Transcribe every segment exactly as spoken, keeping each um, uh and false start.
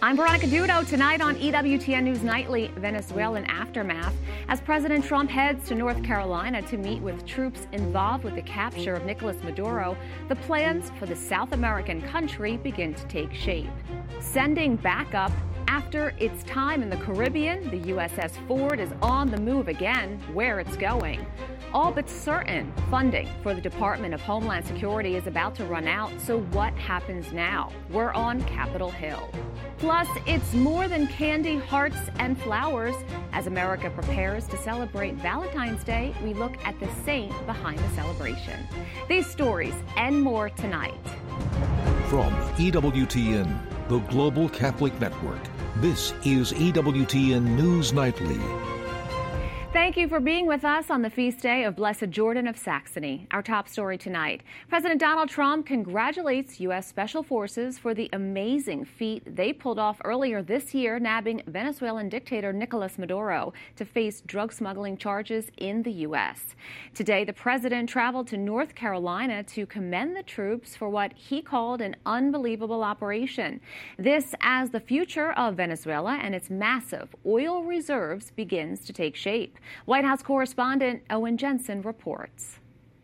I'm Veronica Dudo. Tonight on E W T N News Nightly, Venezuelan aftermath, as President Trump heads to North Carolina to meet with troops involved with the capture of Nicolas Maduro, the plans for the South American country begin to take shape. Sending backup after its time in the Caribbean, the U S S Ford is on the move again. Where it's going. All but certain funding for the Department of Homeland Security is about to run out, so what happens now? We're on Capitol Hill. Plus, it's more than candy, hearts, and flowers. As America prepares to celebrate Valentine's Day, we look at the saint behind the celebration. These stories and more tonight. From E W T N, the Global Catholic Network, this is E W T N News Nightly. Thank you for being with us on the feast day of Blessed Jordan of Saxony. Our top story tonight. President Donald Trump congratulates U S Special Forces for the amazing feat they pulled off earlier this year, nabbing Venezuelan dictator Nicolas Maduro to face drug smuggling charges in the U S. Today, the president traveled to North Carolina to commend the troops for what he called an unbelievable operation. This as the future of Venezuela and its massive oil reserves begins to take shape. White House correspondent Owen Jensen reports.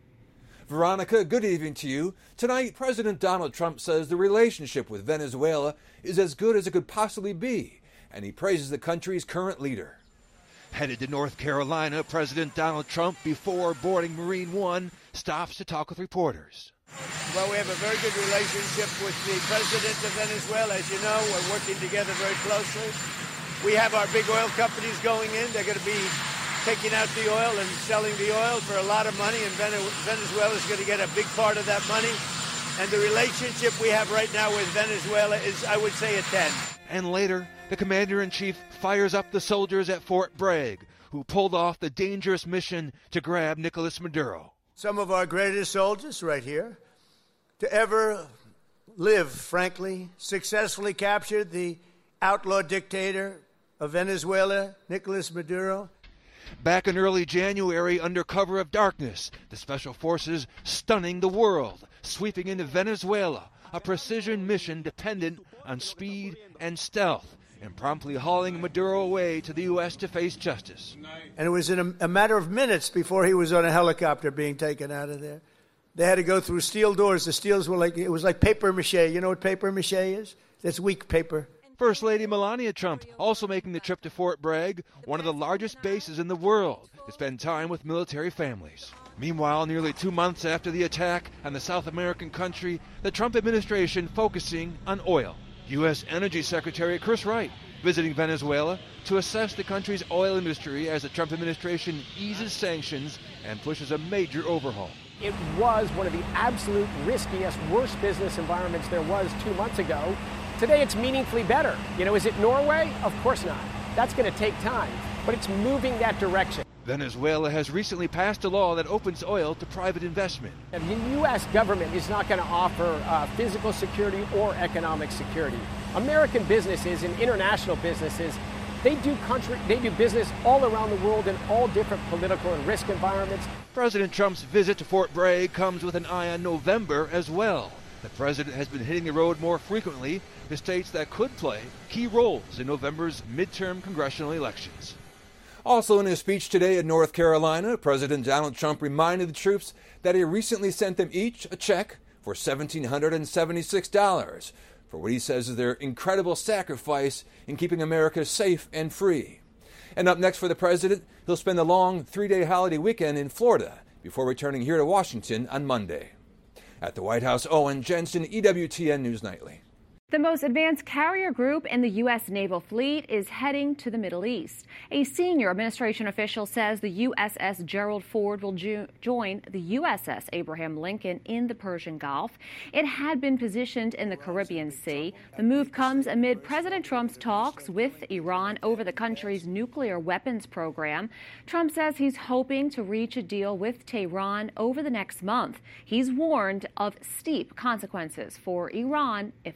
Veronica, good evening to you. Tonight, President Donald Trump says the relationship with Venezuela is as good as it could possibly be, and he praises the country's current leader. Headed to North Carolina, President Donald Trump, before boarding Marine One, stops to talk with reporters. Well, we have a very good relationship with the president of Venezuela. As you know, we're working together very closely. We have our big oil companies going in. They're going to be taking out the oil and selling the oil for a lot of money, and Venezuela is going to get a big part of that money. And the relationship we have right now with Venezuela is, I would say, a ten. And later, the commander-in-chief fires up the soldiers at Fort Bragg, who pulled off the dangerous mission to grab Nicolas Maduro. Some of our greatest soldiers right here to ever live, frankly, successfully captured the outlaw dictator of Venezuela, Nicolas Maduro. Back in early January, under cover of darkness, the Special Forces stunning the world, sweeping into Venezuela, a precision mission dependent on speed and stealth, and promptly hauling Maduro away to the U S to face justice. And it was in a, a matter of minutes before he was on a helicopter being taken out of there. They had to go through steel doors. The steels were like, it was like paper mache. You know what paper mache is? That's weak paper. First Lady Melania Trump also making the trip to Fort Bragg, one of the largest bases in the world, to spend time with military families. Meanwhile, nearly two months after the attack on the South American country, the Trump administration focusing on oil. U S Energy Secretary Chris Wright visiting Venezuela to assess the country's oil industry as the Trump administration eases sanctions and pushes a major overhaul. It was one of the absolute riskiest, worst business environments there was two months ago. Today it's meaningfully better. You know, is it Norway? Of course not. That's going to take time, but it's moving that direction. Venezuela has recently passed a law that opens oil to private investment. And the U S government is not going to offer uh, physical security or economic security. American businesses and international businesses, they do country, they do business all around the world in all different political and risk environments. President Trump's visit to Fort Bragg comes with an eye on November as well. The president has been hitting the road more frequently to states that could play key roles in November's midterm congressional elections. Also in his speech today in North Carolina, President Donald Trump reminded the troops that he recently sent them each a check for one thousand seven hundred seventy-six dollars for what he says is their incredible sacrifice in keeping America safe and free. And up next for the president, he'll spend a long three-day holiday weekend in Florida before returning here to Washington on Monday. At the White House, Owen Jensen, E W T N News Nightly. The most advanced carrier group in the U S naval fleet is heading to the Middle East. A senior administration official says the U S S Gerald Ford will jo- join the U S S Abraham Lincoln in the Persian Gulf. It had been positioned in the Caribbean Sea. The move comes amid President Trump's talks with Iran over the country's nuclear weapons program. Trump says he's hoping to reach a deal with Tehran over the next month. He's warned of steep consequences for Iran if an agreement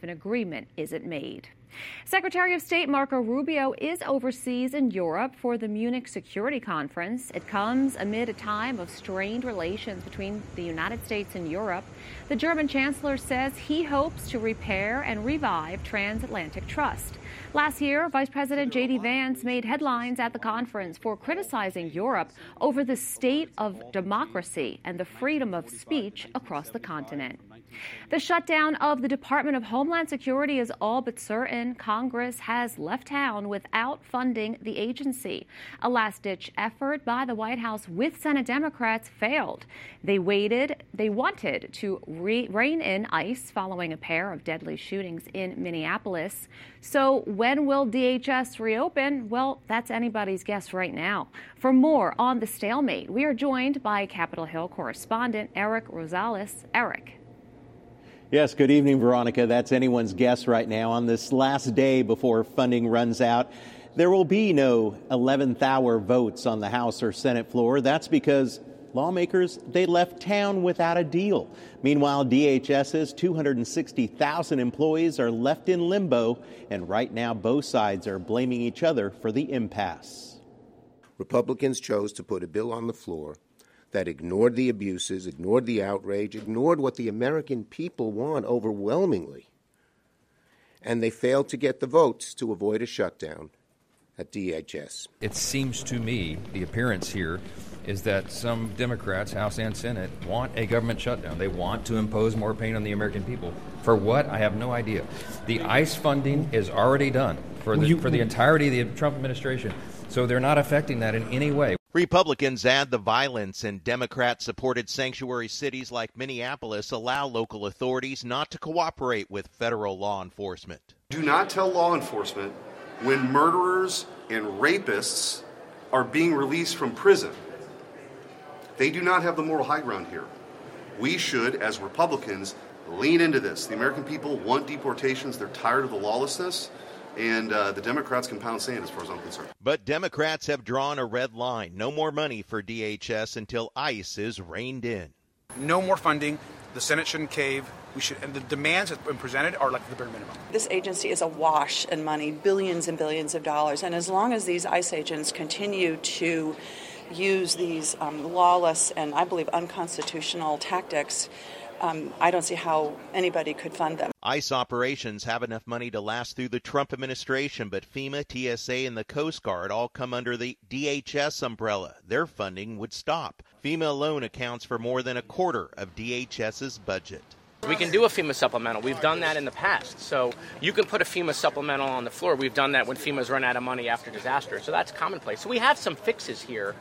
agreement isn't made. Secretary of State Marco Rubio is overseas in Europe for the Munich Security Conference. It comes amid a time of strained relations between the United States and Europe. The German chancellor says he hopes to repair and revive transatlantic trust. Last year, Vice President J D Vance made headlines at the conference for criticizing Europe over the state of democracy and the freedom of speech across the continent. The shutdown of the Department of Homeland Security is all but certain. Congress has left town without funding the agency. A last-ditch effort by the White House with Senate Democrats failed. They waited, they wanted to re- rein in ICE following a pair of deadly shootings in Minneapolis. So when will D H S reopen? Well, that's anybody's guess right now. For more on the stalemate, we are joined by Capitol Hill correspondent Eric Rosales. Eric. Yes, good evening, Veronica. That's anyone's guess right now. On this last day before funding runs out, there will be no eleventh hour votes on the House or Senate floor. That's because lawmakers, they left town without a deal. Meanwhile, DHS's two hundred sixty thousand employees are left in limbo, and right now both sides are blaming each other for the impasse. Republicans chose to put a bill on the floor that ignored the abuses, ignored the outrage, ignored what the American people want overwhelmingly. And they failed to get the votes to avoid a shutdown at D H S. It seems to me the appearance here is that some Democrats, House and Senate, want a government shutdown. They want to impose more pain on the American people. For what? I have no idea. The ICE funding is already done for the, you, for the entirety of the Trump administration, so they're not affecting that in any way. Republicans add the violence, and Democrat-supported sanctuary cities like Minneapolis allow local authorities not to cooperate with federal law enforcement. Do not tell law enforcement when murderers and rapists are being released from prison. They do not have the moral high ground here. We should, as Republicans, lean into this. The American people want deportations. They're tired of the lawlessness. And uh, the Democrats can pound sand as far as I'm concerned. But Democrats have drawn a red line. No more money for D H S until ICE is reined in. No more funding. The Senate shouldn't cave. We should, and the demands that have been presented are like the bare minimum. This agency is awash in money, billions and billions of dollars. And as long as these ICE agents continue to use these um, lawless and, I believe, unconstitutional tactics, Um, I don't see how anybody could fund them. ICE operations have enough money to last through the Trump administration, but FEMA, T S A, and the Coast Guard all come under the D H S umbrella. Their funding would stop. FEMA alone accounts for more than a quarter of DHS's budget. We can do a FEMA supplemental. We've done that in the past. So you can put a FEMA supplemental on the floor. We've done that when FEMA's run out of money after disaster. So that's commonplace. So we have some fixes here.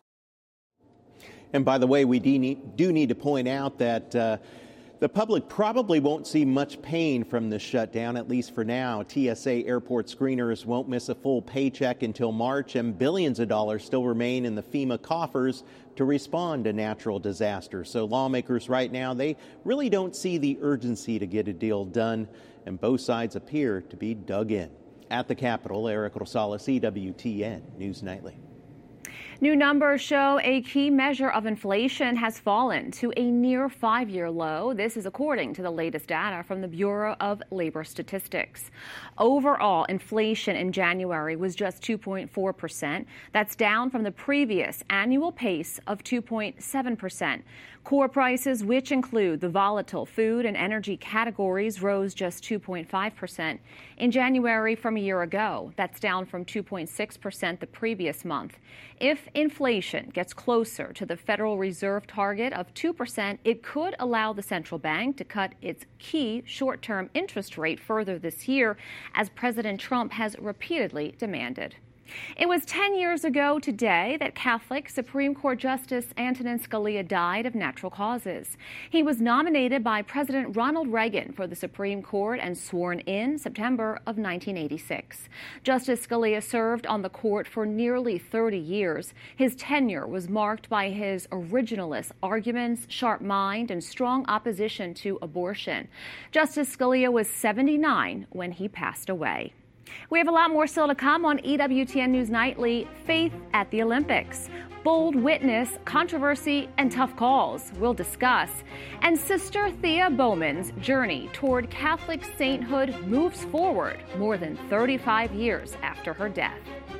And by the way, we do need, do need to point out that uh, the public probably won't see much pain from this shutdown, at least for now. T S A airport screeners won't miss a full paycheck until March, and billions of dollars still remain in the FEMA coffers to respond to natural disasters. So lawmakers right now, they really don't see the urgency to get a deal done, and both sides appear to be dug in. At the Capitol, Eric Rosales, E W T N News Nightly. New numbers show a key measure of inflation has fallen to a near five-year low. This is according to the latest data from the Bureau of Labor Statistics. Overall, inflation in January was just two point four percent. That's down from the previous annual pace of two point seven percent. Core prices, which include the volatile food and energy categories, rose just two point five percent in January from a year ago. That's down from two point six percent the previous month. If inflation gets closer to the Federal Reserve target of two percent, it could allow the central bank to cut its key short-term interest rate further this year, as President Trump has repeatedly demanded. It was ten years ago today that Catholic Supreme Court Justice Antonin Scalia died of natural causes. He was nominated by President Ronald Reagan for the Supreme Court and sworn in September of nineteen eighty-six. Justice Scalia served on the court for nearly thirty years. His tenure was marked by his originalist arguments, sharp mind, and strong opposition to abortion. Justice Scalia was seventy-nine when he passed away. We have a lot more still to come on E W T N News Nightly. Faith at the Olympics. Bold witness, controversy, and tough calls. We'll discuss. And Sister Thea Bowman's journey toward Catholic sainthood moves forward more than thirty-five years after her death.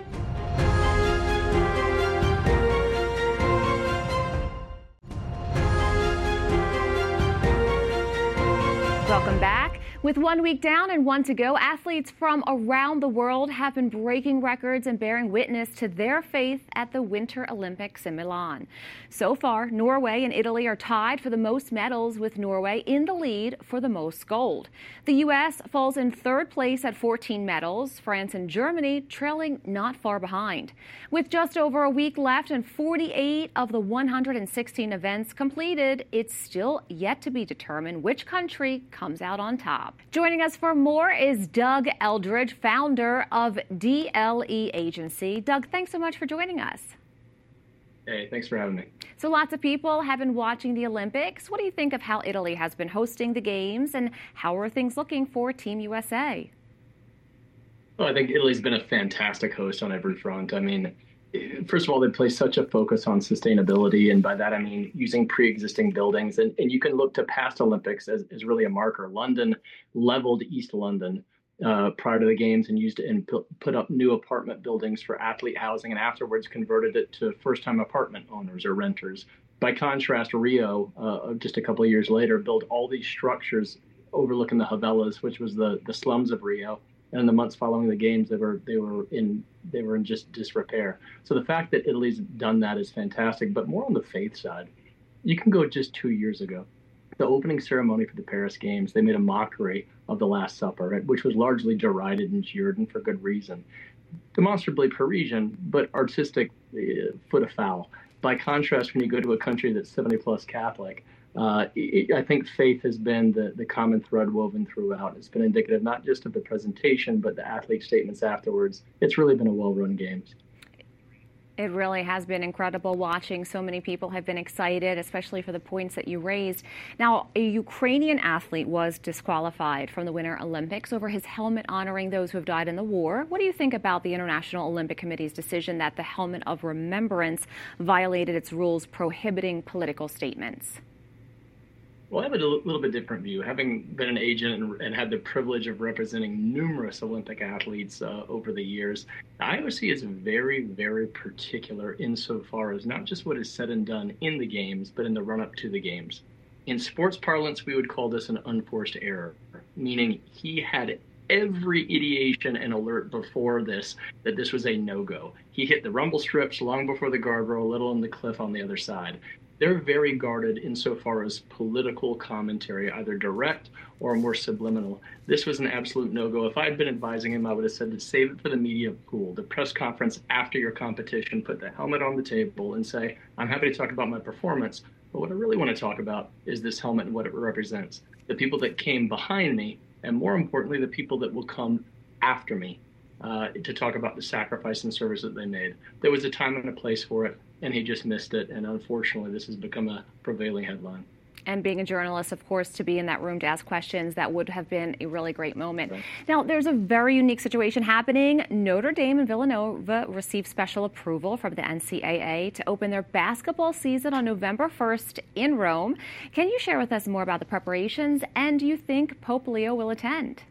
Welcome back. With one week down and one to go, athletes from around the world have been breaking records and bearing witness to their faith at the Winter Olympics in Milan. So far, Norway and Italy are tied for the most medals, with Norway in the lead for the most gold. The U S falls in third place at fourteen medals, France and Germany trailing not far behind. With just over a week left and forty-eight of the one hundred sixteen events completed, it's still yet to be determined which country comes out on top. Joining us for more is Doug Eldridge, founder of D L E Agency. Doug, thanks so much for joining us. Hey, thanks for having me. So lots of people have been watching the Olympics. What do you think of how Italy has been hosting the games, and how are things looking for Team U S A? Well, I think Italy's been a fantastic host on every front. I mean, first of all, they place such a focus on sustainability, and by that I mean using pre-existing buildings. And, and you can look to past Olympics as, as really a marker. London leveled East London uh, prior to the games and used it and put up new apartment buildings for athlete housing, and afterwards converted it to first-time apartment owners or renters. By contrast, Rio, uh, just a couple of years later, built all these structures overlooking the favelas, which was the, the slums of Rio. And in the months following the games, they were they were in they were in just disrepair. So the fact that Italy's done that is fantastic. But more on the faith side, you can go just two years ago. The opening ceremony for the Paris Games, they made a mockery of the Last Supper, right, which was largely derided and jeered, and for good reason. Demonstrably Parisian, but artistic, uh, foot afoul. By contrast, when you go to a country that's seventy plus Catholic, Uh, it, I think faith has been the, the common thread woven throughout. It's been indicative not just of the presentation, but the athlete statements afterwards. It's really been a well-run games. It really has been incredible watching. So many people have been excited, especially for the points that you raised. Now, a Ukrainian athlete was disqualified from the Winter Olympics over his helmet honoring those who have died in the war. What do you think about the International Olympic Committee's decision that the helmet of remembrance violated its rules prohibiting political statements? Well, I have a little bit different view. Having been an agent and, and had the privilege of representing numerous Olympic athletes uh, over the years, the I O C is very, very particular insofar as not just what is said and done in the games, but in the run-up to the games. In sports parlance, we would call this an unforced error, meaning he had every ideation and alert before this that this was a no-go. He hit the rumble strips long before the guardrail, a little on the cliff on the other side. They're very guarded insofar as political commentary, either direct or more subliminal. This was an absolute no-go. If I had been advising him, I would have said to save it for the media pool, the press conference after your competition, put the helmet on the table and say, I'm happy to talk about my performance, but what I really want to talk about is this helmet and what it represents. The people that came behind me, and more importantly, the people that will come after me uh, to talk about the sacrifice and service that they made. There was a time and a place for it, and he just missed it. And unfortunately, this has become a prevailing headline. And being a journalist, of course, to be in that room to ask questions, that would have been a really great moment. Right. Now, there's a very unique situation happening. Notre Dame and Villanova received special approval from the N C double A to open their basketball season on November first in Rome. Can you share with us more about the preparations, and do you think Pope Leo will attend?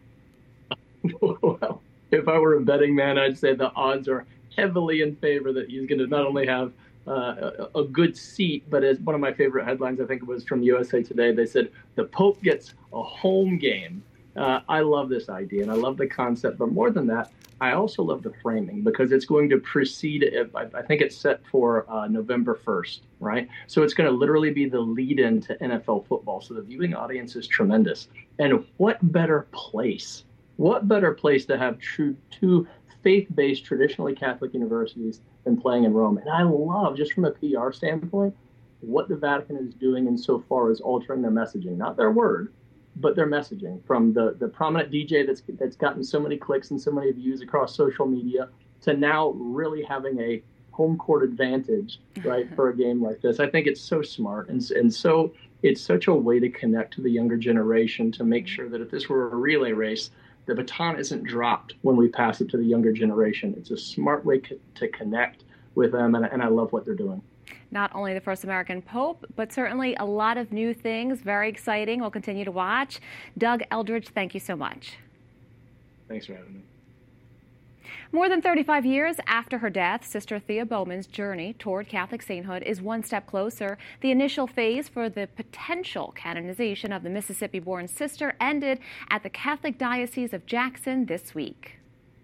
Well, if I were a betting man, I'd say the odds are heavily in favor that he's going to not only have uh, a, a good seat, but as one of my favorite headlines, I think it was from U S A Today, they said the Pope gets a home game. Uh, I love this idea and I love the concept, but more than that, I also love the framing because it's going to precede, I, I think it's set for uh, November first, right? So it's going to literally be the lead-in to N F L football. So the viewing audience is tremendous. And what better place, what better place to have true two faith-based, traditionally Catholic universities than playing in Rome. And I love, just from a P R standpoint, what the Vatican is doing insofar as altering their messaging, not their word, but their messaging, from the, the prominent D J that's that's gotten so many clicks and so many views across social media to now really having a home court advantage, right, for a game like this. I think it's so smart. And, and so it's such a way to connect to the younger generation to make sure that if this were a relay race, the baton isn't dropped when we pass it to the younger generation. It's a smart way co- to connect with them, and, and I love what they're doing. Not only the first American Pope, but certainly a lot of new things. Very exciting. We'll continue to watch. Doug Eldridge, thank you so much. Thanks for having me. More than thirty-five years after her death, Sister Thea Bowman's journey toward Catholic sainthood is one step closer. The initial phase for the potential canonization of the Mississippi-born sister ended at the Catholic Diocese of Jackson this week.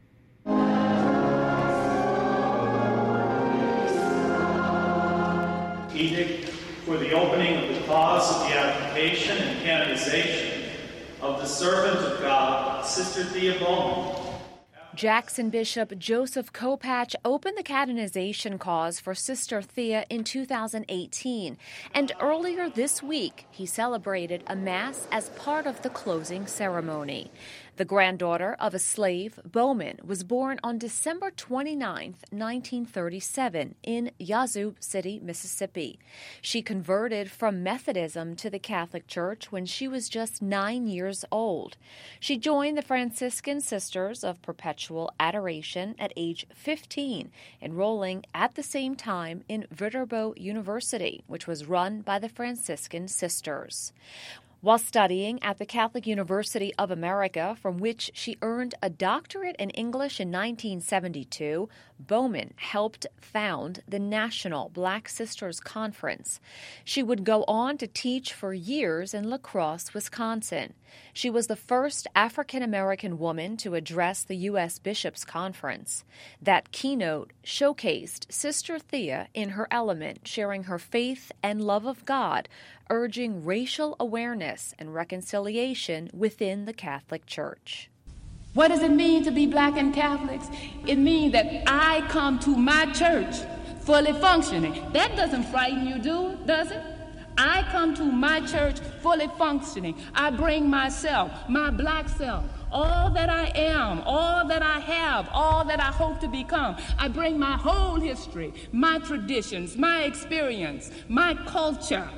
Edict for the opening of the cause of the application and canonization of the servant of God, Sister Thea Bowman. Jackson Bishop Joseph Kopach opened the canonization cause for Sister Thea in two thousand eighteen, and earlier this week he celebrated a mass as part of the closing ceremony. The granddaughter of a slave, Bowman, was born on December twenty-ninth, nineteen thirty-seven, in Yazoo City, Mississippi. She converted from Methodism to the Catholic Church when she was just nine years old. She joined the Franciscan Sisters of Perpetual Adoration at age fifteen, enrolling at the same time in Viterbo University, which was run by the Franciscan Sisters. While studying at the Catholic University of America, from which she earned a doctorate in English in nineteen seventy-two, Bowman helped found the National Black Sisters Conference. She would go on to teach for years in La Crosse, Wisconsin. She was the first African-American woman to address the U S Bishops' Conference. That keynote showcased Sister Thea in her element, sharing her faith and love of God, urging racial awareness and reconciliation within the Catholic Church. What does it mean to be black and Catholics? It means that I come to my church fully functioning. That doesn't frighten you, do it, does it? I come to my church fully functioning. I bring myself, my black self, all that I am, all that I have, all that I hope to become. I bring my whole history, my traditions, my experience, my culture,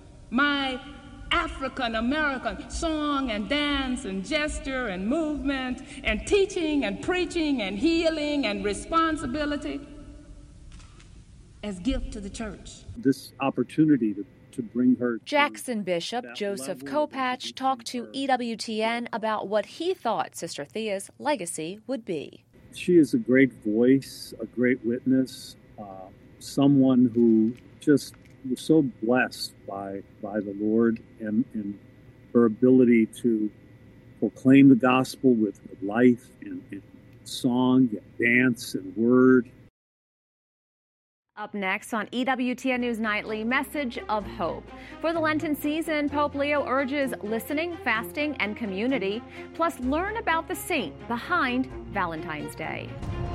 my African-American song and dance and gesture and movement and teaching and preaching and healing and responsibility as gift to the church. This opportunity to, to bring her to Jackson Bishop Joseph Kopach talked to E W T N about what he thought Sister Thea's legacy would be. She is a great voice, a great witness, uh, someone who just was so blessed by by the Lord and, and her ability to proclaim the gospel with life and, and song and dance and word. Up next on E W T N News Nightly, Message of Hope. For the Lenten season, Pope Leo urges listening, fasting, and community. Plus, learn about the saint behind Valentine's Day.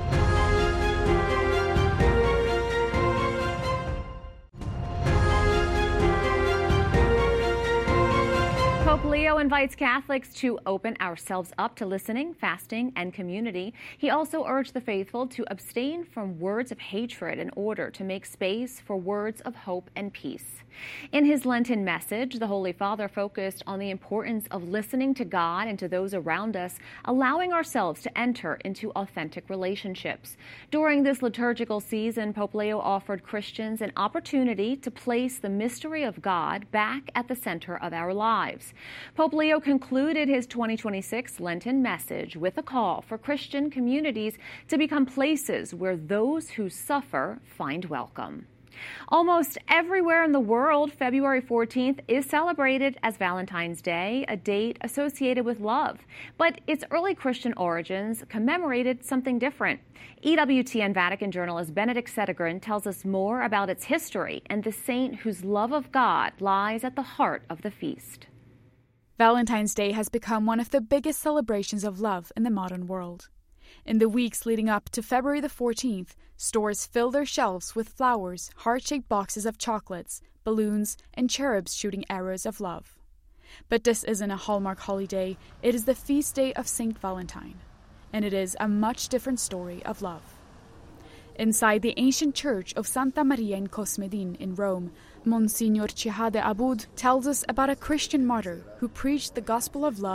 Pope Leo invites Catholics to open ourselves up to listening, fasting, and community. He also urged the faithful to abstain from words of hatred in order to make space for words of hope and peace. In his Lenten message, the Holy Father focused on the importance of listening to God and to those around us, allowing ourselves to enter into authentic relationships. During this liturgical season, Pope Leo offered Christians an opportunity to place the mystery of God back at the center of our lives. Pope Leo concluded his twenty twenty-six Lenten message with a call for Christian communities to become places where those who suffer find welcome. Almost everywhere in the world, February fourteenth is celebrated as Valentine's Day, a date associated with love. But its early Christian origins commemorated something different. E W T N Vatican journalist Benedict Sedegren tells us more about its history and the saint whose love of God lies at the heart of the feast. Valentine's Day has become one of the biggest celebrations of love in the modern world. In the weeks leading up to February the fourteenth, stores fill their shelves with flowers, heart-shaped boxes of chocolates, balloons, and cherubs shooting arrows of love. But this isn't a Hallmark holiday, it is the feast day of Saint Valentine, and it is a much different story of love. Inside the ancient church of Santa Maria in Cosmedin in Rome, Monsignor Chihade Aboud tells us about a Christian martyr who preached the gospel of love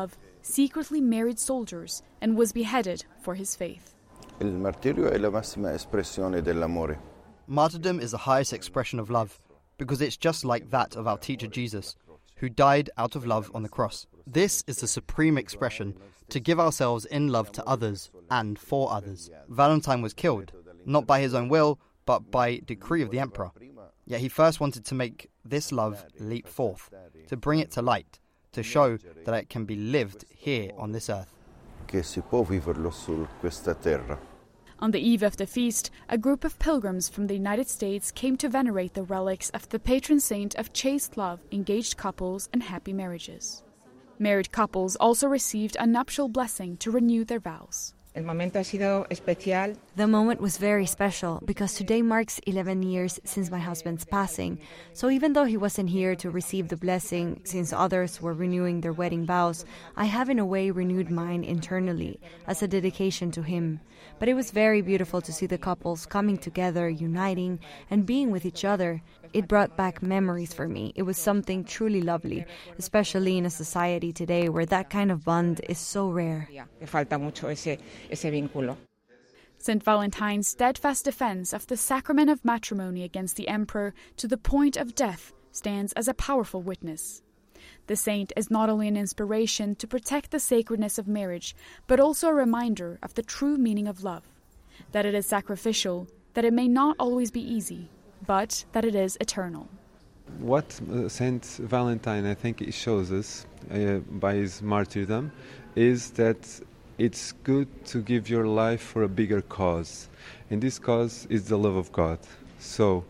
secretly married soldiers and was beheaded for his faith. Il martirio è la massima espressione dell'amore. Martyrdom is the highest expression of love, because it's just like that of our teacher Jesus, who died out of love on the cross. This is the supreme expression, to give ourselves in love to others and for others. Valentine was killed, not by his own will, but by decree of the emperor. Yet he first wanted to make this love leap forth, to bring it to light, to show that it can be lived here on this earth. Che si può viverlo su questa terra. On the eve of the feast, a group of pilgrims from the United States came to venerate the relics of the patron saint of chaste love, engaged couples, and happy marriages. Married couples also received a nuptial blessing to renew their vows. El momento ha sido especial. The moment was very special because today marks eleven years since my husband's passing. So even though he wasn't here to receive the blessing, since others were renewing their wedding vows, I have in a way renewed mine internally as a dedication to him. But it was very beautiful to see the couples coming together, uniting, and being with each other. It brought back memories for me. It was something truly lovely, especially in a society today where that kind of bond is so rare. Falta mucho ese, ese vínculo. Saint Valentine's steadfast defense of the sacrament of matrimony against the emperor to the point of death stands as a powerful witness. The saint is not only an inspiration to protect the sacredness of marriage, but also a reminder of the true meaning of love, that it is sacrificial, that it may not always be easy, but that it is eternal. What uh, Saint Valentine, I think, it shows us uh, by his martyrdom is that it's good to give your life for a bigger cause. And this cause is the love of God. So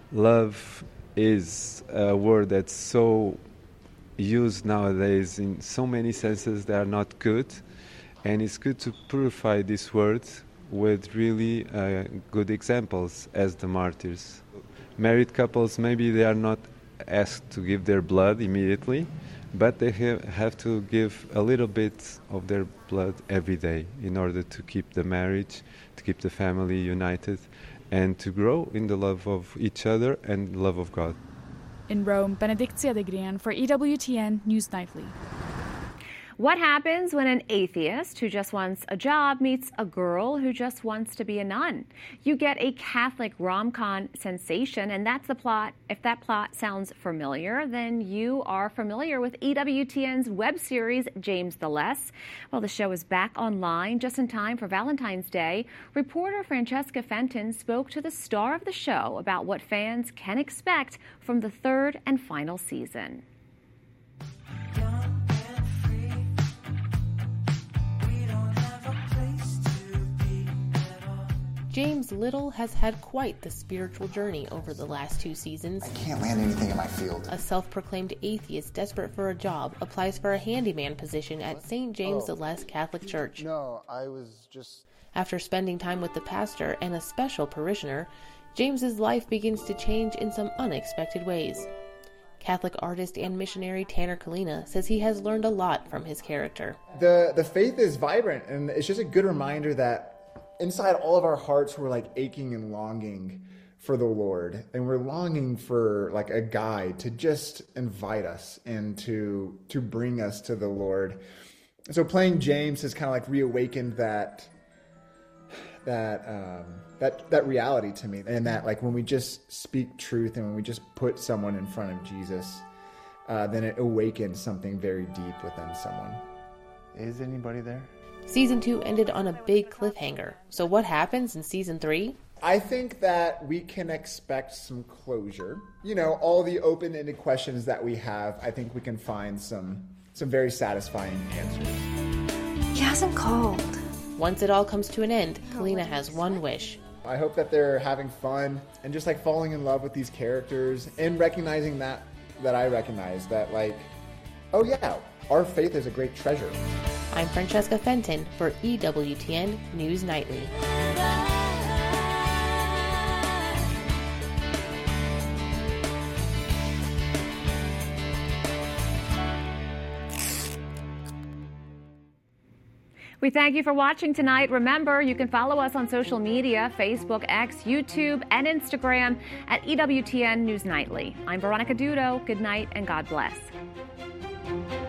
love is a word that's so used nowadays in so many senses that are not good. And it's good to purify this word with really uh, good examples as the martyrs. Married couples, maybe they are not asked to give their blood immediately, but they have, have to give a little bit of their blood every day in order to keep the marriage, to keep the family united, and to grow in the love of each other and the love of God. In Rome, Benedict Cedegrian for E W T N News Nightly. What happens when an atheist who just wants a job meets a girl who just wants to be a nun? You get a Catholic rom-com sensation, and that's the plot. If that plot sounds familiar, then you are familiar with E W T N's web series, James the Less. Well, the show is back online just in time for Valentine's Day. Reporter Francesca Fenton spoke to the star of the show about what fans can expect from the third and final season. James Little has had quite the spiritual journey over the last two seasons. I can't land anything in my field. A self-proclaimed atheist desperate for a job applies for a handyman position at Saint James oh. the Less Catholic Church. No, I was just... After spending time with the pastor and a special parishioner, James's life begins to change in some unexpected ways. Catholic artist and missionary Tanner Kalina says he has learned a lot from his character. The, the faith is vibrant, and it's just a good reminder that inside all of our hearts, we're like aching and longing for the Lord. And we're longing for like a guide to just invite us and to, to bring us to the Lord. So playing James has kind of like reawakened that, that, um, that, that reality to me. And that like when we just speak truth and when we just put someone in front of Jesus, uh, then it awakens something very deep within someone. Is anybody there? Season two ended on a big cliffhanger. So what happens in season three? I think that we can expect some closure. You know, all the open-ended questions that we have, I think we can find some some very satisfying answers. He hasn't called. Once it all comes to an end, Kalina has one wish. I hope that they're having fun and just like falling in love with these characters and recognizing that that I recognize that like, oh yeah, our faith is a great treasure. I'm Francesca Fenton for E W T N News Nightly. We thank you for watching tonight. Remember, you can follow us on social media, Facebook, X, YouTube, and Instagram at E W T N News Nightly. I'm Veronica Dudo. Good night and God bless.